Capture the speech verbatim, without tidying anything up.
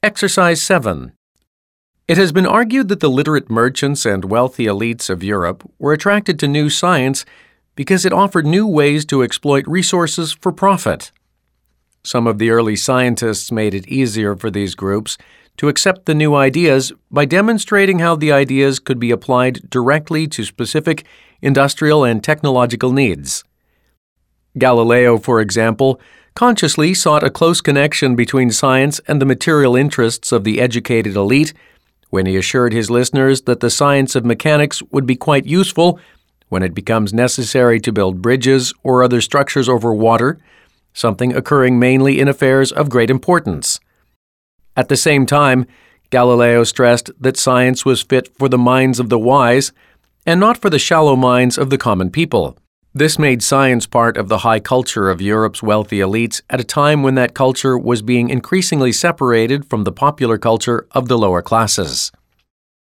Exercise seven. It has been argued that the literate merchants and wealthy elites of Europe were attracted to new science because it offered new ways to exploit resources for profit. Some of the early scientists made it easier for these groups to accept the new ideas by demonstrating how the ideas could be applied directly to specific industrial and technological needs. Galileo, for example, consciously sought a close connection between science and the material interests of the educated elite when he assured his listeners that the science of mechanics would be quite useful when it becomes necessary to build bridges or other structures over water, something occurring mainly in affairs of great importance. At the same time, Galileo stressed that science was fit for the minds of the wise and not for the shallow minds of the common people. This made science part of the high culture of Europe's wealthy elites at a time when that culture was being increasingly separated from the popular culture of the lower classes.